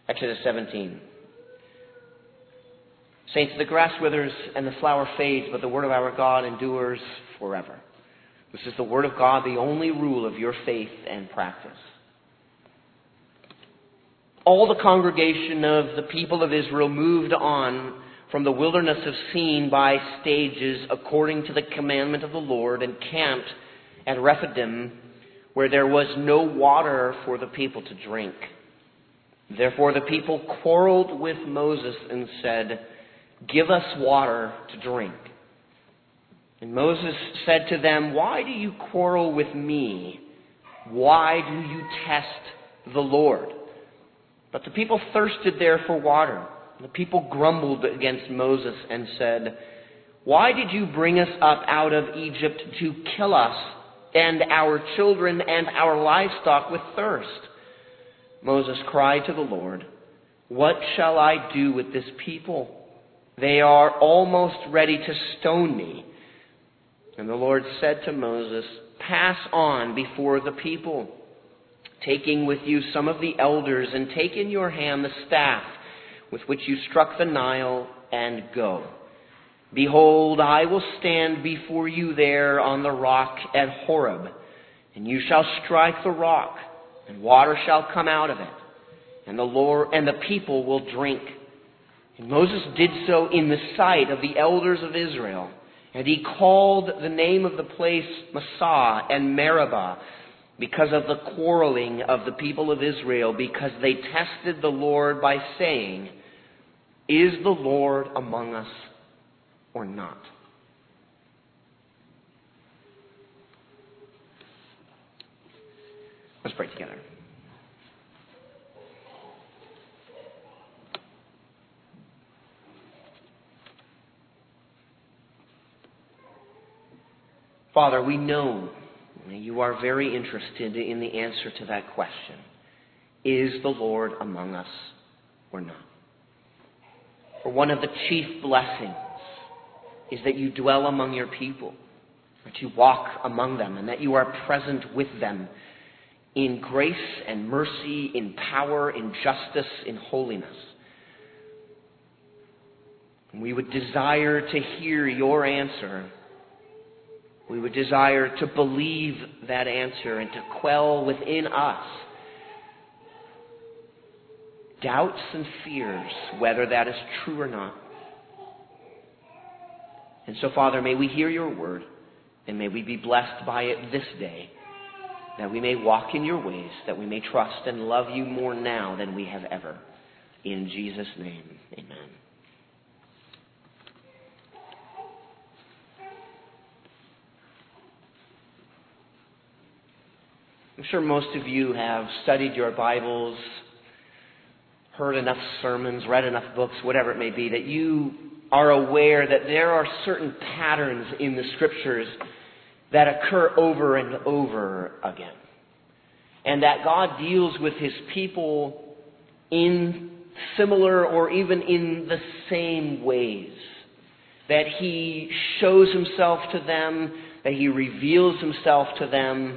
Exodus 17. Saints, the grass withers and the flower fades, but the word of our God endures forever. This is the word of God, the only rule of your faith and practice. All the congregation of the people of Israel moved on from the wilderness of Sin by stages according to the commandment of the Lord and camped at Rephidim, where there was no water for the people to drink. Therefore the people quarreled with Moses and said, "Give us water to drink." And Moses said to them, "Why do you quarrel with me? Why do you test the Lord?" But the people thirsted there for water. The people grumbled against Moses and said, "Why did you bring us up out of Egypt to kill us and our children and our livestock with thirst?" Moses cried to the Lord, "What shall I do with this people? They are almost ready to stone me." And the Lord said to Moses, "Pass on before the people, taking with you some of the elders, and take in your hand the staff with which you struck the Nile, and go. Behold, I will stand before you there on the rock at Horeb, and you shall strike the rock, and water shall come out of it, and the people will drink." And Moses did so in the sight of the elders of Israel, and he called the name of the place Massah and Meribah, because of the quarreling of the people of Israel, because they tested the Lord by saying, "Is the Lord among us or not?" Let's pray together. Father, we know you are very interested in the answer to that question. Is the Lord among us or not? For one of the chief blessings is that you dwell among your people, that you walk among them, and that you are present with them in grace and mercy, in power, in justice, in holiness. And we would desire to hear your answer. We would desire to believe that answer and to quell within us doubts and fears whether that is true or not. And so, Father, may we hear your word, and may we be blessed by it this day, that we may walk in your ways, that we may trust and love you more now than we have ever. In Jesus' name, amen. I'm sure most of you have studied your Bibles, heard enough sermons, read enough books, whatever it may be, that you are aware that there are certain patterns in the Scriptures that occur over and over again. And that God deals with His people in similar or even in the same ways. That He shows Himself to them, that He reveals Himself to them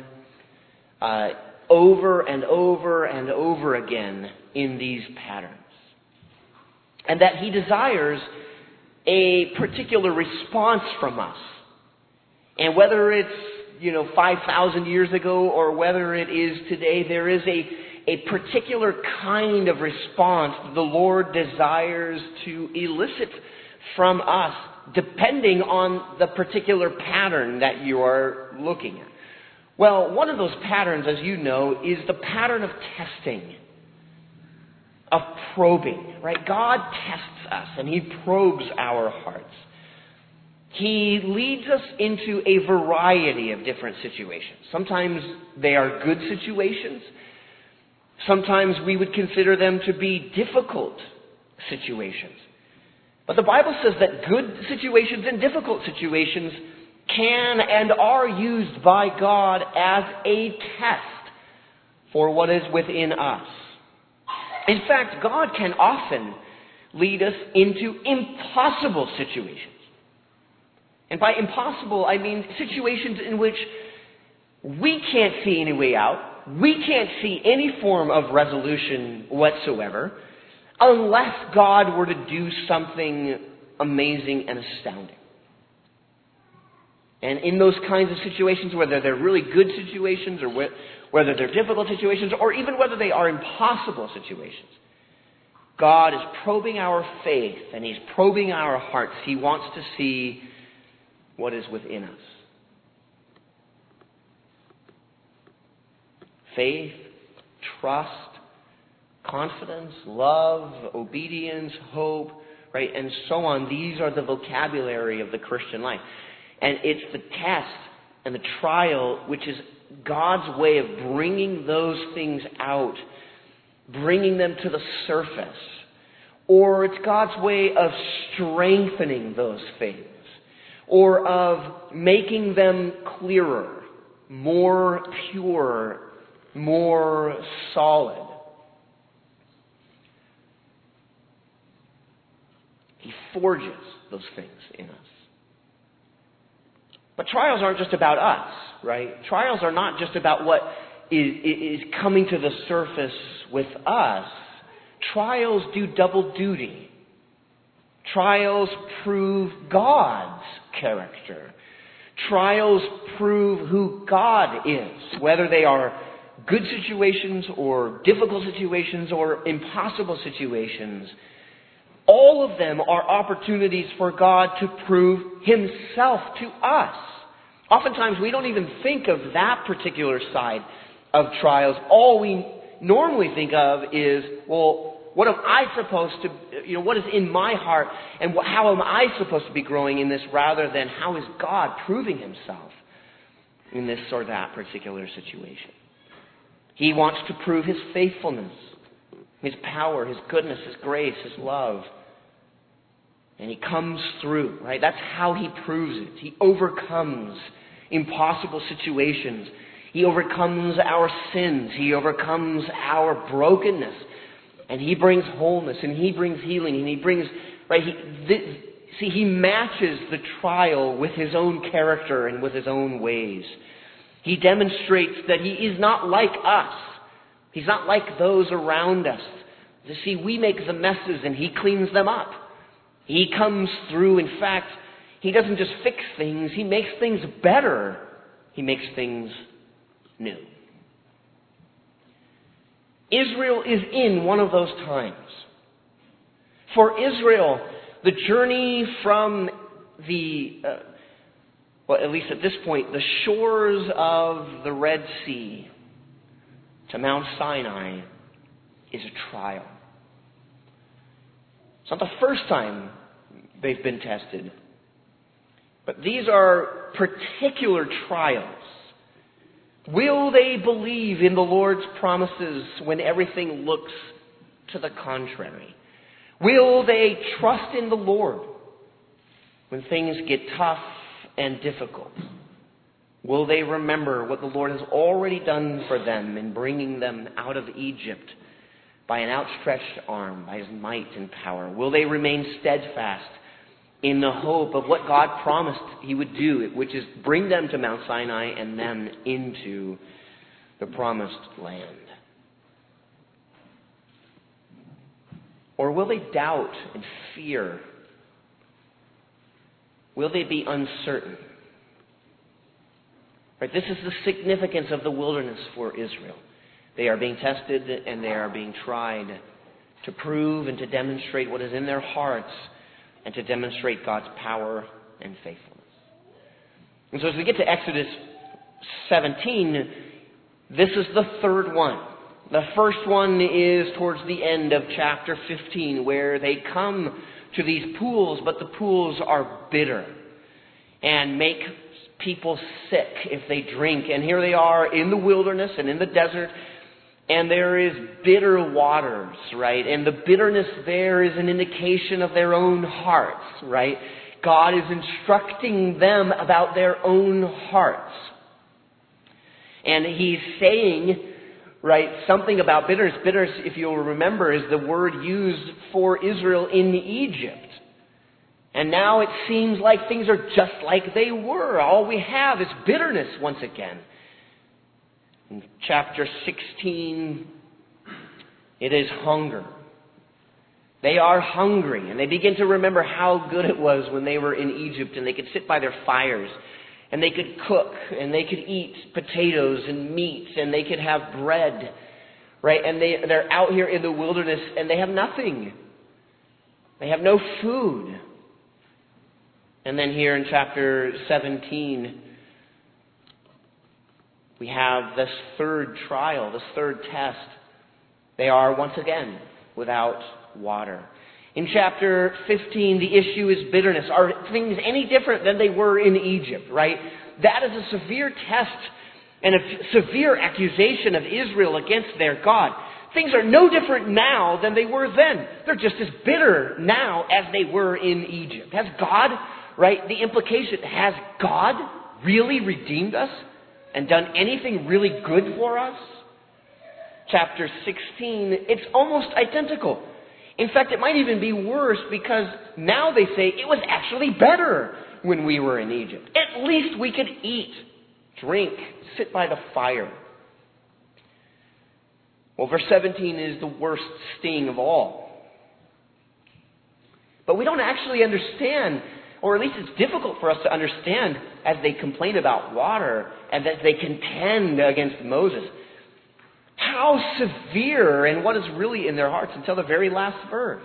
over and over and over again in these patterns. And that He desires a particular response from us. And whether it's, 5,000 years ago or whether it is today, there is a particular kind of response the Lord desires to elicit from us, depending on the particular pattern that you are looking at. Well, one of those patterns, as you know, is the pattern of testing, of probing, right? God tests us and He probes our hearts. He leads us into a variety of different situations. Sometimes they are good situations. Sometimes we would consider them to be difficult situations. But the Bible says that good situations and difficult situations can and are used by God as a test for what is within us. In fact, God can often lead us into impossible situations. And by impossible, I mean situations in which we can't see any way out. We can't see any form of resolution whatsoever. unless God were to do something amazing and astounding. And in those kinds of situations, whether they're really good situations or whether they're difficult situations or even whether they are impossible situations, God is probing our faith and He's probing our hearts. He wants to see what is within us. Faith, trust, confidence, love, obedience, hope, right, and so on. These are the vocabulary of the Christian life. And it's the test and the trial which is God's way of bringing those things out, bringing them to the surface. Or it's God's way of strengthening those things. Or of making them clearer, more pure, more solid. He forges those things in us. But trials aren't just about us, right? Trials are not just about what is coming to the surface with us. Trials do double duty. Trials prove God's character. Trials prove who God is, whether they are good situations or difficult situations or impossible situations. All of them are opportunities for God to prove Himself to us. Oftentimes we don't even think of that particular side of trials. All we normally think of is, well, what am I supposed to, what is in my heart and how am I supposed to be growing in this, rather than how is God proving Himself in this or that particular situation. He wants to prove His faithfulness, His power, His goodness, His grace, His love. And He comes through, right? That's how He proves it. He overcomes impossible situations. He overcomes our sins. He overcomes our brokenness. And He brings wholeness, and He brings healing, and He brings, right? He matches the trial with His own character and with His own ways. He demonstrates that He is not like us. He's not like those around us. You see, we make the messes and He cleans them up. He comes through. In fact, He doesn't just fix things. He makes things better. He makes things new. Israel is in one of those times. For Israel, the journey from at least at this point, the shores of the Red Sea to Mount Sinai is a trial. It's not the first time they've been tested. But these are particular trials. Will they believe in the Lord's promises when everything looks to the contrary? Will they trust in the Lord when things get tough and difficult? Will they remember what the Lord has already done for them in bringing them out of Egypt by an outstretched arm, by His might and power? Will they remain steadfast in the hope of what God promised He would do, which is bring them to Mount Sinai and then into the promised land? Or will they doubt and fear? Will they be uncertain? Right, this is the significance of the wilderness for Israel. They are being tested and they are being tried to prove and to demonstrate what is in their hearts and to demonstrate God's power and faithfulness. And so as we get to Exodus 17, this is the third one. The first one is towards the end of chapter 15, where they come to these pools, but the pools are bitter and make people sick if they drink. And here they are in the wilderness and in the desert, and there is bitter waters, right? And the bitterness there is an indication of their own hearts, right? God is instructing them about their own hearts. And He's saying, right, something about bitterness. Bitterness, if you'll remember, is the word used for Israel in Egypt. And now it seems like things are just like they were. All we have is bitterness once again. In chapter 16, it is hunger. They are hungry, and they begin to remember how good it was when they were in Egypt and they could sit by their fires and they could cook and they could eat potatoes and meat and they could have bread, right? And they're out here in the wilderness and they have nothing. They have no food. And then here in chapter 17, we have this third trial, this third test. They are once again without water. In chapter 15, the issue is bitterness. Are things any different than they were in Egypt, right? That is a severe test and a severe accusation of Israel against their God. Things are no different now than they were then. They're just as bitter now as they were in Egypt. Has God, right? The implication, has God really redeemed us and done anything really good for us? Chapter 16, it's almost identical. In fact, it might even be worse because now they say it was actually better when we were in Egypt. At least we could eat, drink, sit by the fire. Well, verse 17 is the worst sting of all. But we don't actually understand, or at least it's difficult for us to understand as they complain about water and as they contend against Moses, how severe and what is really in their hearts until the very last verse.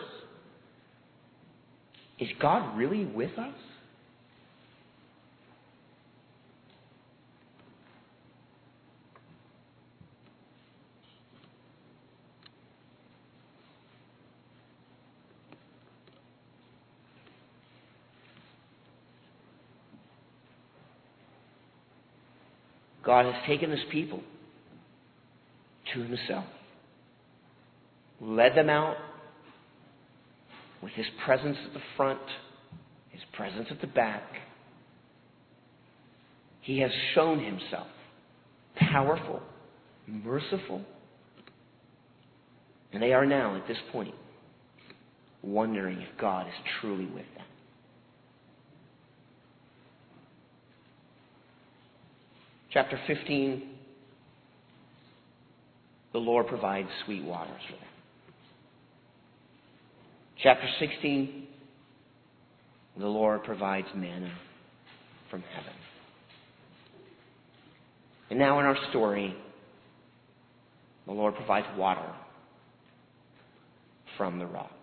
Is God really with us? God has taken his people to himself, led them out with his presence at the front, his presence at the back. He has shown himself powerful, merciful, and they are now at this point wondering if God is truly with them. Chapter 15, the Lord provides sweet waters for them. Chapter 16, the Lord provides manna from heaven. And now in our story, the Lord provides water from the rock.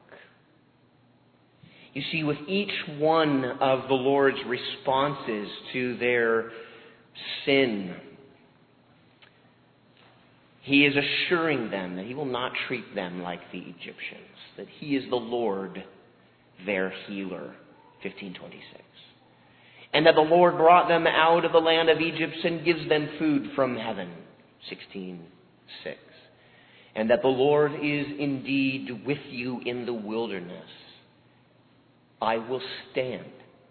You see, with each one of the Lord's responses to their sin, he is assuring them that he will not treat them like the Egyptians, that he is the Lord, their healer, 15:26. And that the Lord brought them out of the land of Egypt and gives them food from heaven, 16:6. And that the Lord is indeed with you in the wilderness. I will stand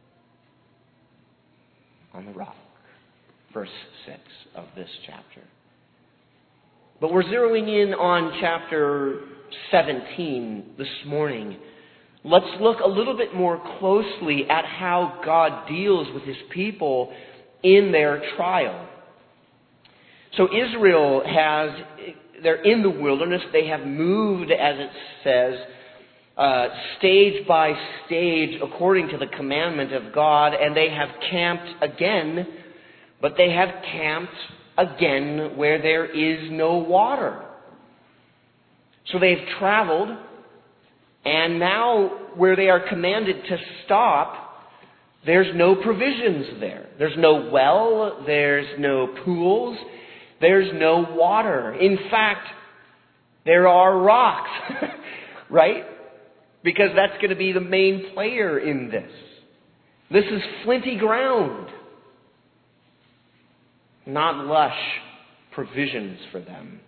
on the rock. Verse 6 of this chapter. But we're zeroing in on chapter 17 this morning. Let's look a little bit more closely at how God deals with his people in their trial. So Israel they're in the wilderness. They have moved, as it says, stage by stage according to the commandment of God, and they have camped again. But they have camped again where there is no water. So they've traveled, and now where they are commanded to stop, there's no provisions there. There's no well, there's no pools, there's no water. In fact, there are rocks, right? Because that's going to be the main player in this. This is flinty ground. Not lush provisions for them.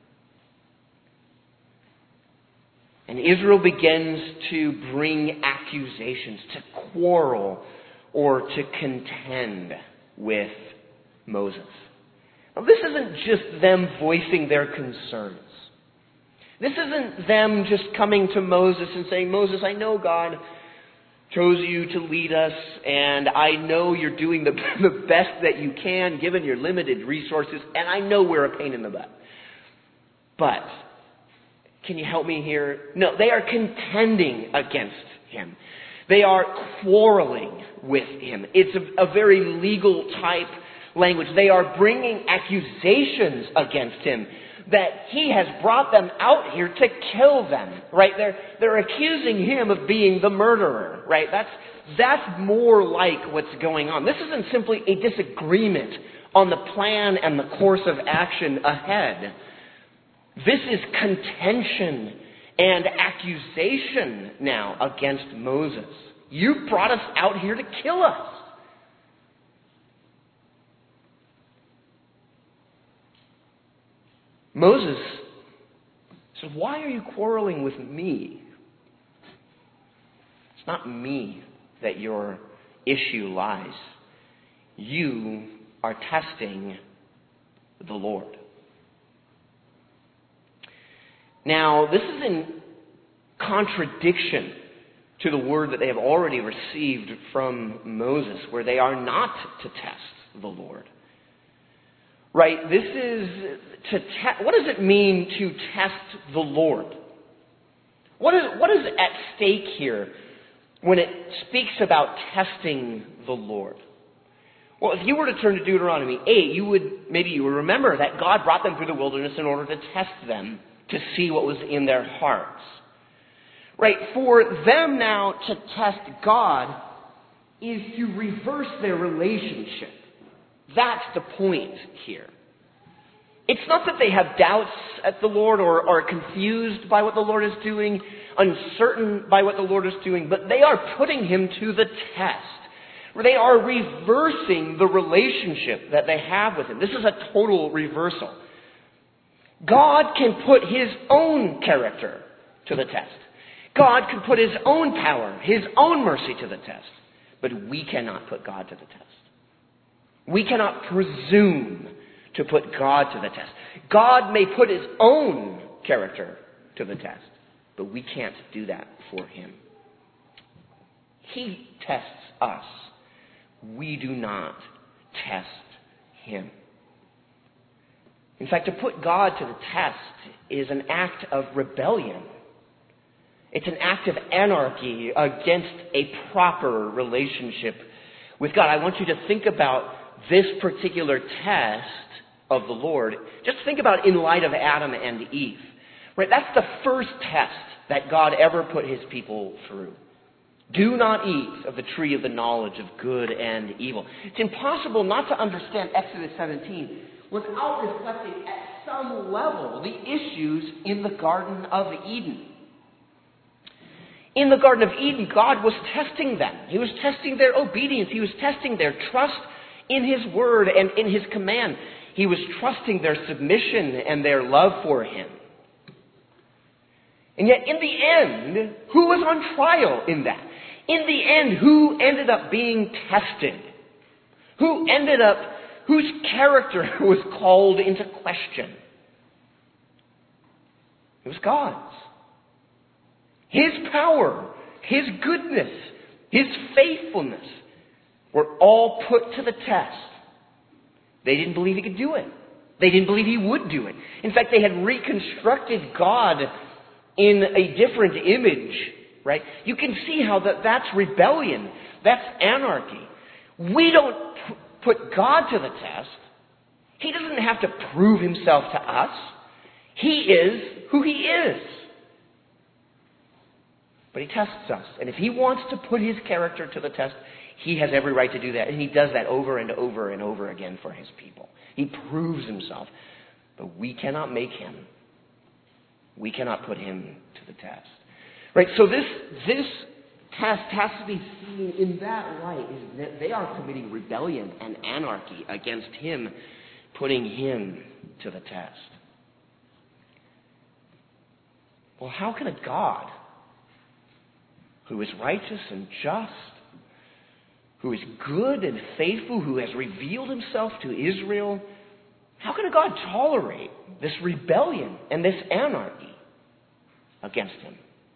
And Israel begins to bring accusations, to quarrel, or to contend with Moses. Now, this isn't just them voicing their concerns. This isn't them just coming to Moses and saying, Moses, I know God chose you to lead us, and I know you're doing the best that you can given your limited resources, and I know we're a pain in the butt. But can you help me here? No, they are contending against him. They are quarreling with him. It's a very legal type language. They are bringing accusations against him that he has brought them out here to kill them, right? They're accusing him of being the murderer, right? That's more like what's going on. This isn't simply a disagreement on the plan and the course of action ahead. This is contention and accusation now against Moses. You brought us out here to kill us. Moses said, why are you quarreling with me? It's not me that your issue lies. You are testing the Lord. Now, this is in contradiction to the word that they have already received from Moses, where they are not to test the Lord. Right? This is to test. What does it mean to test the Lord? What is at stake here when it speaks about testing the Lord? Well, if you were to turn to Deuteronomy 8, you would remember that God brought them through the wilderness in order to test them, to see what was in their hearts. Right? For them now to test God is to reverse their relationship. That's the point here. It's not that they have doubts at the Lord or are confused by what the Lord is doing, uncertain by what the Lord is doing, but they are putting him to the test. They are reversing the relationship that they have with him. This is a total reversal. God can put his own character to the test. God can put his own power, his own mercy to the test. But we cannot put God to the test. We cannot presume to put God to the test. God may put his own character to the test, but we can't do that for him. He tests us. We do not test him. In fact, to put God to the test is an act of rebellion. It's an act of anarchy against a proper relationship with God. I want you to think about this particular test of the Lord. Just think about in light of Adam and Eve. Right? That's the first test that God ever put his people through. Do not eat of the tree of the knowledge of good and evil. It's impossible not to understand Exodus 17 without reflecting at some level the issues in the Garden of Eden. In the Garden of Eden, God was testing them. He was testing their obedience. He was testing their trust in his word and in his command. He was trusting their submission and their love for him. And yet, in the end, who was on trial in that? In the end, who ended up being tested? Whose character was called into question? It was God's. His power, his goodness, his faithfulness were all put to the test. They didn't believe he could do it. They didn't believe he would do it. In fact, they had reconstructed God in a different image, right? You can see how that's rebellion. That's anarchy. We don't put God to the test. He doesn't have to prove himself to us. He is who he is. But he tests us. And if he wants to put his character to the test, he has every right to do that. And he does that over and over and over again for his people. He proves himself. But we cannot make him. We cannot put him to the test. Right? So this test has to be seen in that light. Is that they are committing rebellion and anarchy against him, putting him to the test. Well, how can a God who is righteous and just, who is good and faithful, who has revealed himself to Israel, how can a God tolerate this rebellion and this anarchy against him?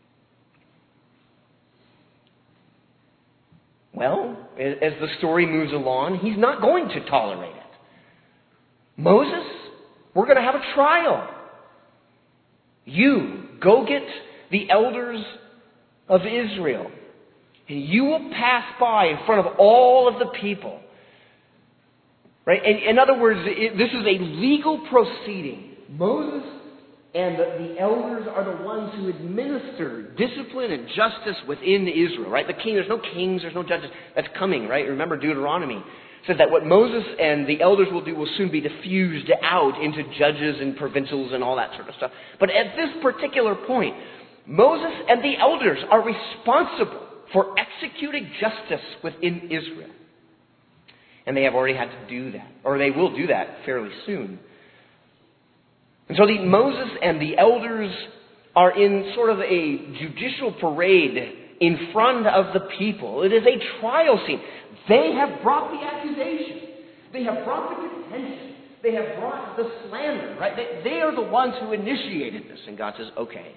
Well, as the story moves along, he's not going to tolerate it. Moses, we're going to have a trial. You, go get the elders of Israel, and you will pass by in front of all of the people. Right? In other words, this is a legal proceeding. Moses and the elders are the ones who administer discipline and justice within Israel. Right? The king, there's no kings, there's no judges. That's coming, right? Remember Deuteronomy said that what Moses and the elders will do will soon be diffused out into judges and provincials and all that sort of stuff. But at this particular point, Moses and the elders are responsible for executing justice within Israel. And they have already had to do that, or they will do that fairly soon. And so Moses and the elders are in sort of a judicial parade in front of the people. It is a trial scene. They have brought the accusation. They have brought the contention. They have brought the slander. Right? They are the ones who initiated this. And God says, okay.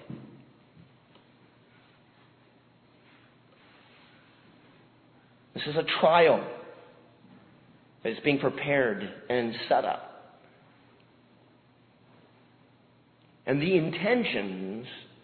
This is a trial that is being prepared and set up. And the intentions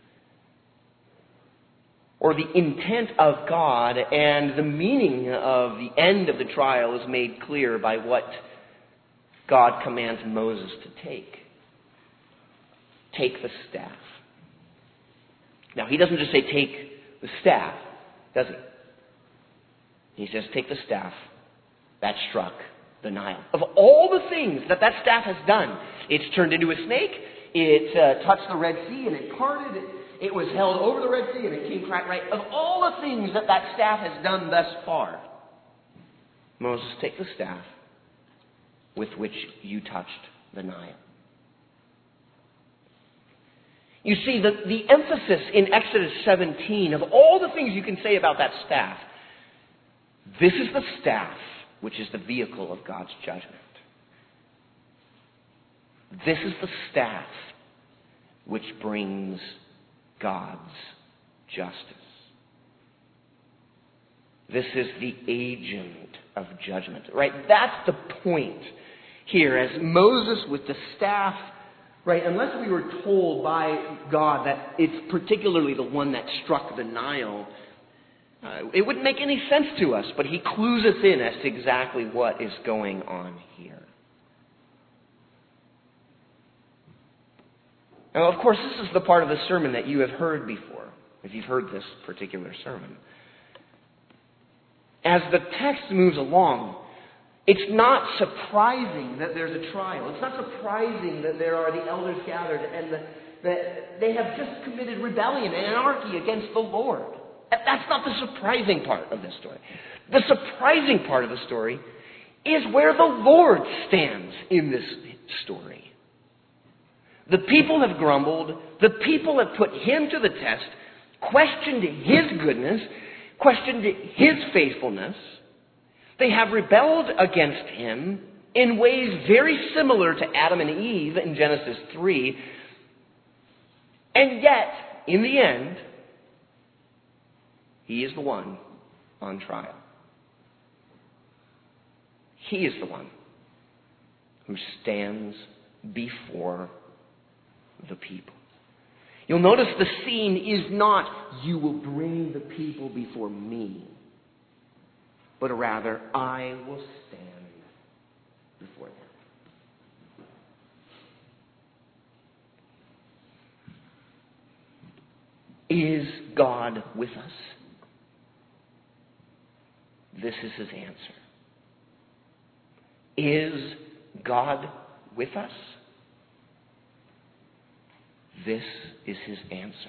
or the intent of God and the meaning of the end of the trial is made clear by what God commands Moses to take. Take the staff. Now, he doesn't just say take the staff, does he? He says take the staff that struck the Nile. Of all the things that staff has done, it's turned into a snake, it touched the Red Sea and it parted, it was held over the Red Sea and it came cracked right. Of all the things that staff has done thus far, Moses, take the staff with which you touched the Nile. You see, the emphasis in Exodus 17, of all the things you can say about that staff, this is the staff which is the vehicle of God's judgment. This is the staff which brings God's justice. This is the agent of judgment. Right? That's the point here. As Moses with the staff, right, unless we were told by God that it's particularly the one that struck the Nile, it wouldn't make any sense to us, but he clues us in as to exactly what is going on here. Now, of course, this is the part of the sermon that you have heard before, if you've heard this particular sermon. As the text moves along, it's not surprising that there's a trial. It's not surprising that there are the elders gathered and that they have just committed rebellion and anarchy against the Lord. That's not the surprising part of this story. The surprising part of the story is where the Lord stands in this story. The people have grumbled. The people have put him to the test, questioned his goodness, questioned his faithfulness. They have rebelled against him in ways very similar to Adam and Eve in Genesis 3. And yet, in the end, he is the one on trial. He is the one who stands before the people. You'll notice the scene is not, you will bring the people before me, but rather, I will stand before them. Is God with us? This is his answer. Is God with us? This is his answer.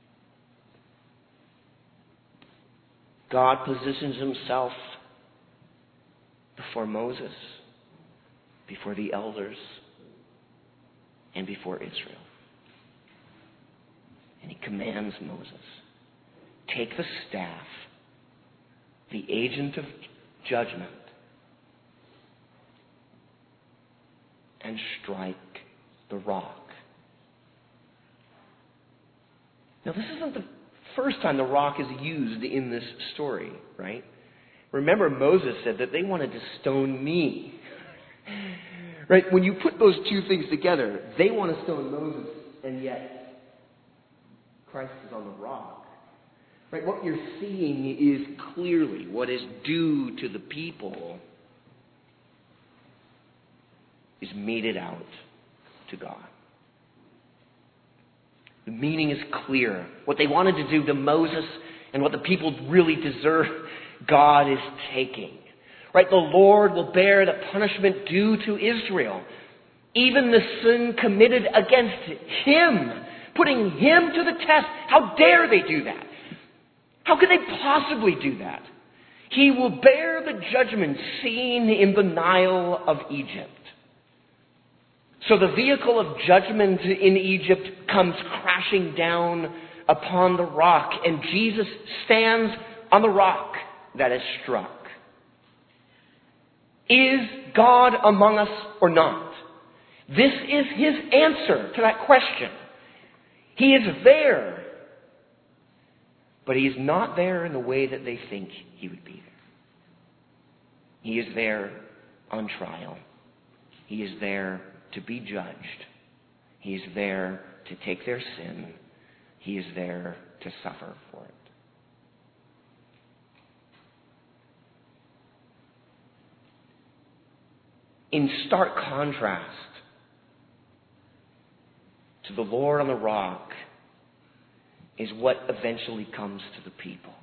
God positions himself before Moses, before the elders, and before Israel. And he commands Moses, take the staff, the agent of judgment, and strike the rock. Now, this isn't the first time the rock is used in this story, right? Remember, Moses said that they wanted to stone me. Right? When you put those two things together, they want to stone Moses, and yet Christ is on the rock. Right? What you're seeing is clearly what is due to the people is meted out to God. The meaning is clear. What they wanted to do to Moses and what the people really deserve, God is taking. Right? The Lord will bear the punishment due to Israel. Even the sin committed against Him, putting Him to the test. How dare they do that? How could they possibly do that? He will bear the judgment seen in the Nile of Egypt. So the vehicle of judgment in Egypt comes crashing down upon the rock, and Jesus stands on the rock that is struck. Is God among us or not? This is His answer to that question. He is there, but He is not there in the way that they think He would be there. He is there on trial. He is there to be judged. He is there to take their sin. He is there to suffer for it. In stark contrast to the Lord on the rock is what eventually comes to the people.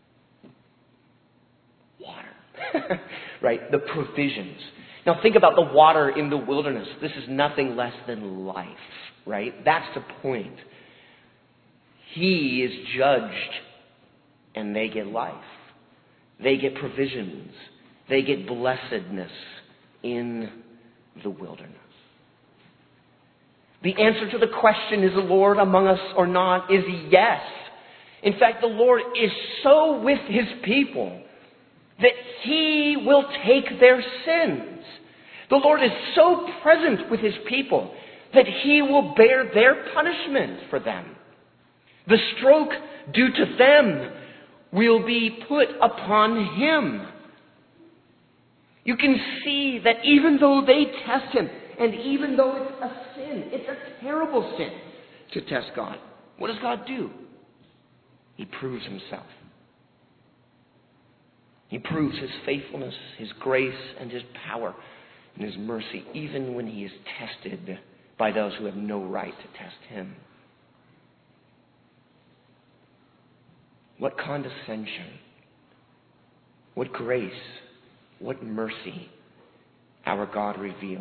Water. Right? The provisions. Now think about the water in the wilderness. This is nothing less than life. Right? That's the point. He is judged and they get life. They get provisions. They get blessedness in the wilderness. The answer to the question, is the Lord among us or not, is yes. In fact, the Lord is so with His people that He will take their sins. The Lord is so present with His people that He will bear their punishment for them. The stroke due to them will be put upon Him. You can see that even though they test Him, and even though it's a sin, it's a terrible sin to test God, what does God do? He proves Himself. He proves His faithfulness, His grace, and His power, and His mercy, even when He is tested by those who have no right to test Him. What condescension, what grace, what mercy our God reveals.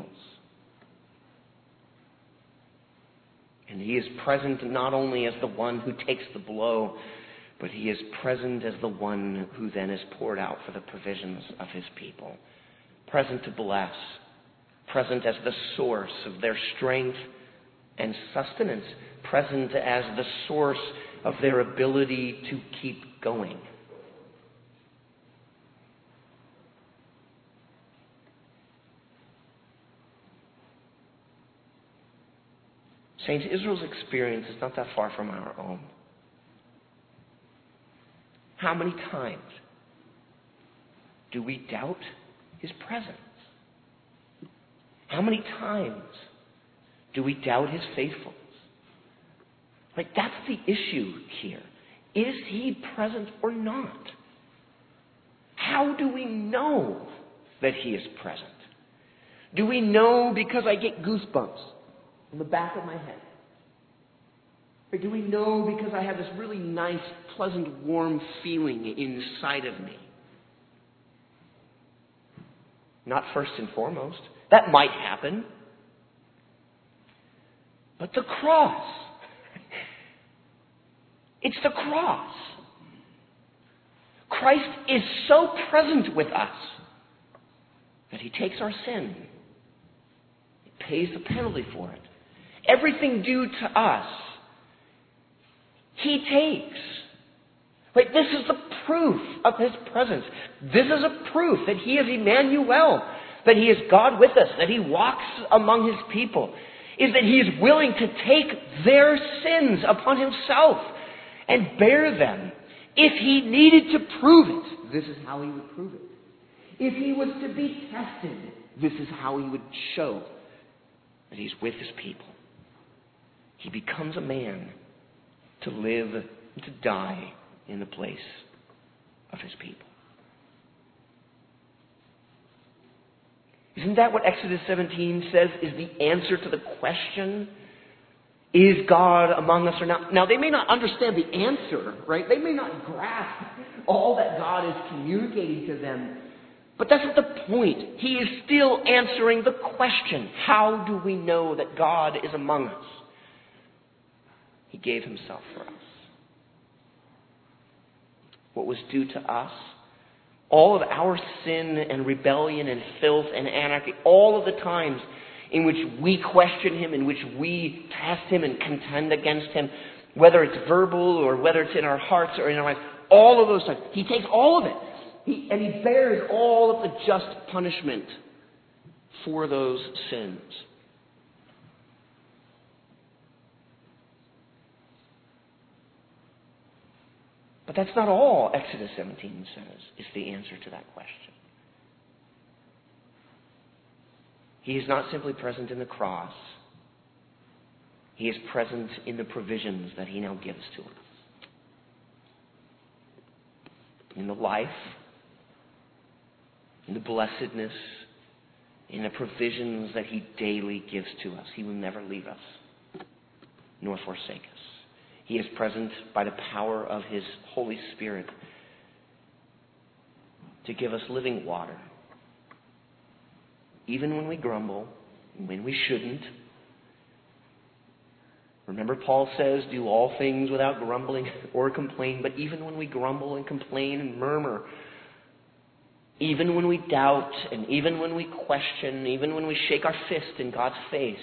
And He is present not only as the one who takes the blow, but He is present as the one who then is poured out for the provisions of His people. Present to bless. Present as the source of their strength and sustenance. Present as the source of their ability to keep going. Saints, Israel's experience is not that far from our own. How many times do we doubt His presence? How many times do we doubt His faithfulness? Like, that's the issue here. Is He present or not? How do we know that He is present? Do we know because I get goosebumps on the back of my head? Or do we know because I have this really nice, pleasant, warm feeling inside of me? Not first and foremost. That might happen. But the cross. It's the cross. Christ is so present with us that He takes our sin. He pays the penalty for it. Everything due to us, He takes. Like, this is the proof of His presence. This is a proof that He is Emmanuel, that He is God with us, that He walks among His people, is that He is willing to take their sins upon Himself and bear them. If He needed to prove it, this is how He would prove it. If He was to be tested, this is how He would show that He's with His people. He becomes a man to live and to die in the place of his people. Isn't that what Exodus 17 says is the answer to the question? Is God among us or not? Now, they may not understand the answer, right? They may not grasp all that God is communicating to them. But that's not the point. He is still answering the question. How do we know that God is among us? He gave himself for us. What was due to us, all of our sin and rebellion and filth and anarchy, all of the times in which we question him, in which we test him and contend against him, whether it's verbal or whether it's in our hearts or in our lives, all of those times, he takes all of it. He bears all of the just punishment for those sins. But that's not all Exodus 17 says is the answer to that question. He is not simply present in the cross. He is present in the provisions that he now gives to us. In the life, in the blessedness, in the provisions that he daily gives to us. He will never leave us, nor forsake us. He is present by the power of his Holy Spirit to give us living water. Even when we grumble, when we shouldn't. Remember, Paul says, do all things without grumbling or complain. But even when we grumble and complain and murmur, even when we doubt, and even when we question, even when we shake our fist in God's face,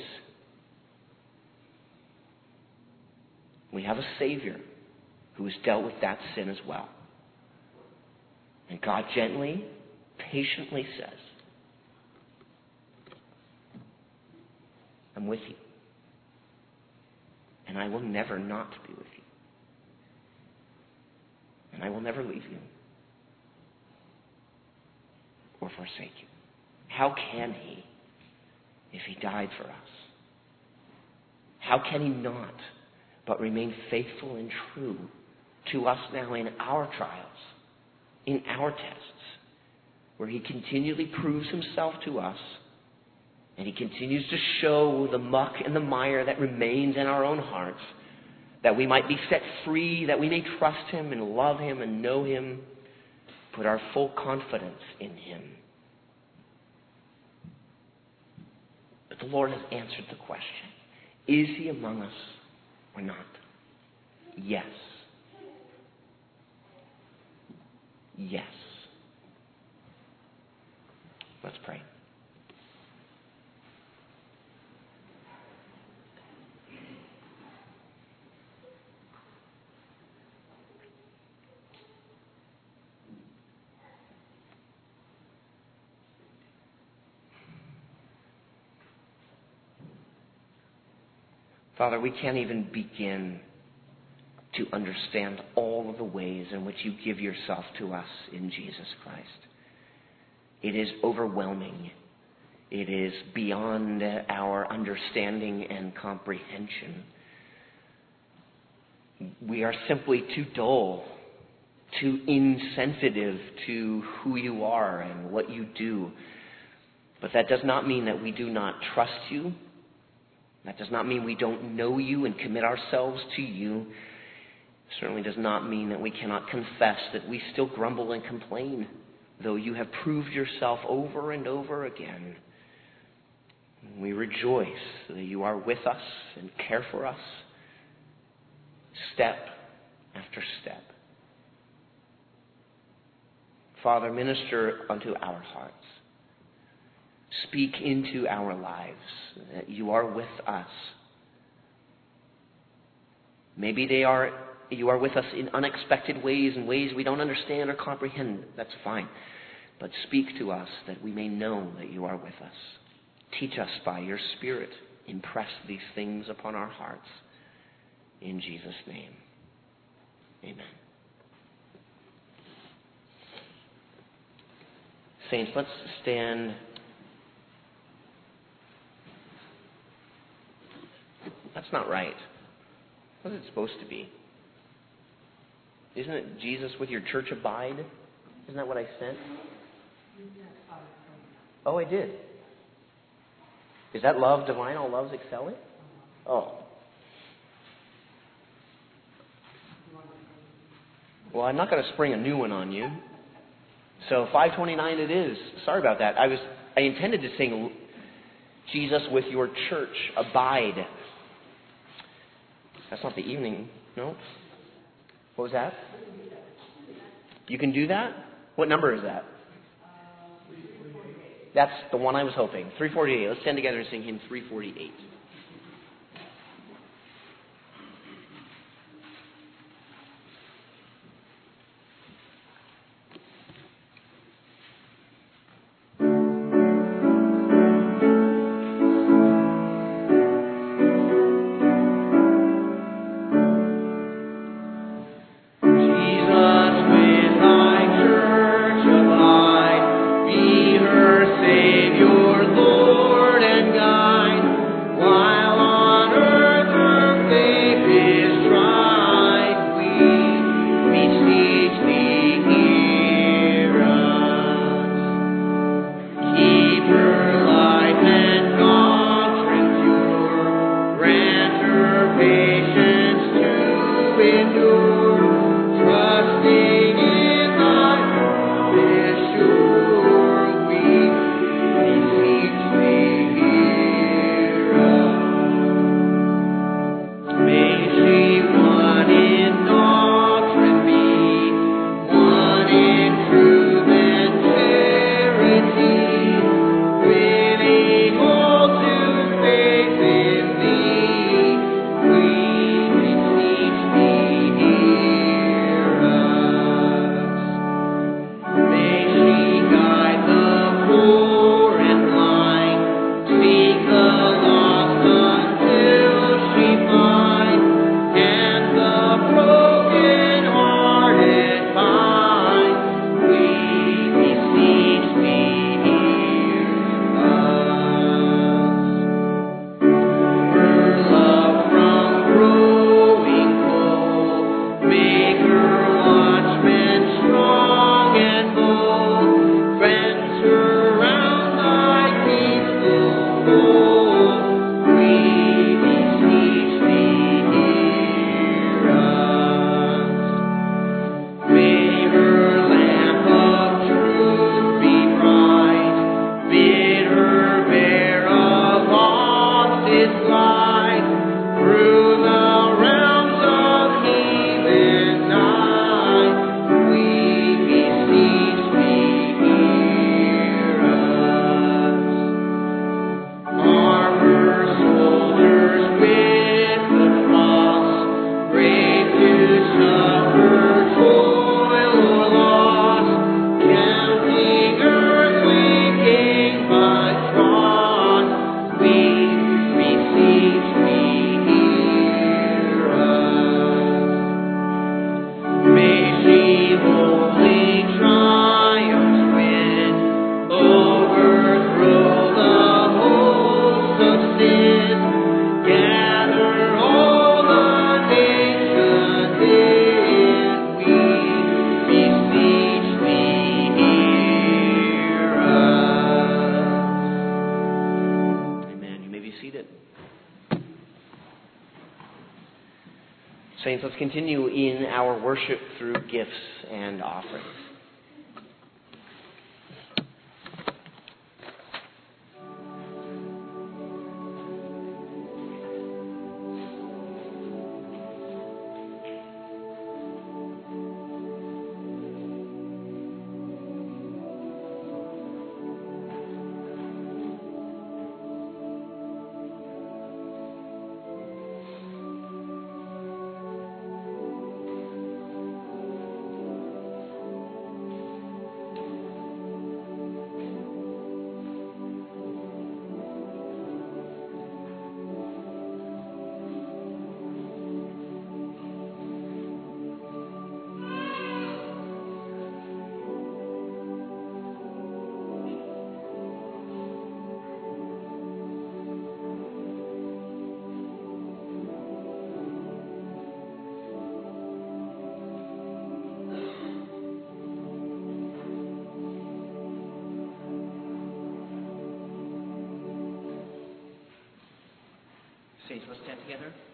we have a Savior who has dealt with that sin as well. And God gently, patiently says, I'm with you. And I will never not be with you. And I will never leave you or forsake you. How can he if he died for us? How can he not but remain faithful and true to us now in our trials, in our tests, where he continually proves himself to us, and he continues to show the muck and the mire that remains in our own hearts, that we might be set free, that we may trust him and love him and know him, put our full confidence in him. But the Lord has answered the question, is he among us or not? Yes. Yes. Let's pray. Father, we can't even begin to understand all of the ways in which you give yourself to us in Jesus Christ. It is overwhelming. It is beyond our understanding and comprehension. We are simply too dull, too insensitive to who you are and what you do. But that does not mean that we do not trust you. That does not mean we don't know you and commit ourselves to you. It certainly does not mean that we cannot confess that we still grumble and complain, though you have proved yourself over and over again. We rejoice that you are with us and care for us, step after step. Father, minister unto our hearts. Speak into our lives that you are with us. Maybe you are with us in unexpected ways, in ways we don't understand or comprehend. That's fine. But speak to us that we may know that you are with us. Teach us by your Spirit. Impress these things upon our hearts. In Jesus' name. Amen. Saints, let's stand. That's not right. What is it supposed to be? Isn't it Jesus with your church abide? Isn't that what I sent? Oh, I did. Is that love divine? All love's excelling? Oh. Well, I'm not going to spring a new one on you. So 529 it is. Sorry about that. I intended to sing Jesus with your church abide. That's not the evening. No? What was that? You can do that? What number is that? That's the one I was hoping. 348. Let's stand together and sing hymn 348. Saints, let's continue in our worship through gifts and offerings. stage. Let's stand together.